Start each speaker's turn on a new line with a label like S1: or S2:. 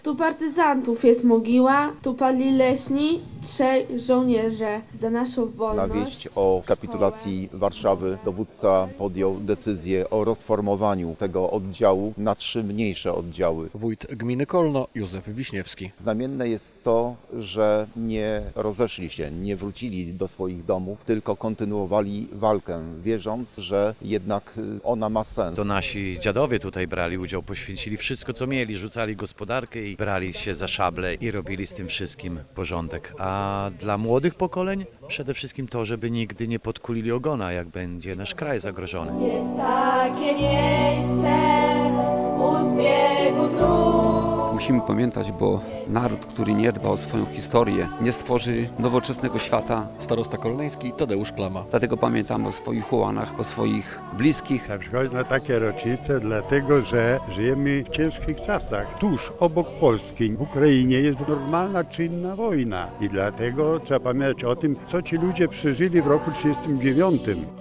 S1: Tu partyzantów jest mogiła, tu padli leśni, trzej żołnierze za naszą
S2: Na
S1: wolność.
S2: wieść o kapitulacji Warszawy dowódca podjął decyzję o rozformowaniu tego oddziału na 3 mniejsze oddziały.
S3: Wójt gminy Kolno Józef Wiśniewski.
S2: Znamienne jest to, że nie rozeszli się, nie wrócili do swoich domów, tylko kontynuowali walkę, wierząc, że jednak ona ma sens.
S4: To nasi dziadowie tutaj brali udział, poświęcili wszystko, co mieli, rzucali gospodarkę i brali się za szable i robili z tym wszystkim porządek. A dla młodych pokoleń przede wszystkim to, żeby nigdy nie podkulili ogona, jak będzie nasz kraj zagrożony.
S5: Jest takie miejsce u zbiegu dróg.
S6: Musimy pamiętać, bo naród, który nie dba o swoją historię, nie stworzy nowoczesnego świata.
S3: Starosta kolneński Tadeusz Plama.
S6: Dlatego pamiętamy o swoich ułanach, o swoich bliskich.
S7: Trzeba przychodzić na takie rocznice, dlatego że żyjemy w ciężkich czasach. Tuż obok Polski, w Ukrainie jest normalna, czynna wojna. I dlatego trzeba pamiętać o tym, co ci ludzie przeżyli w roku 1939.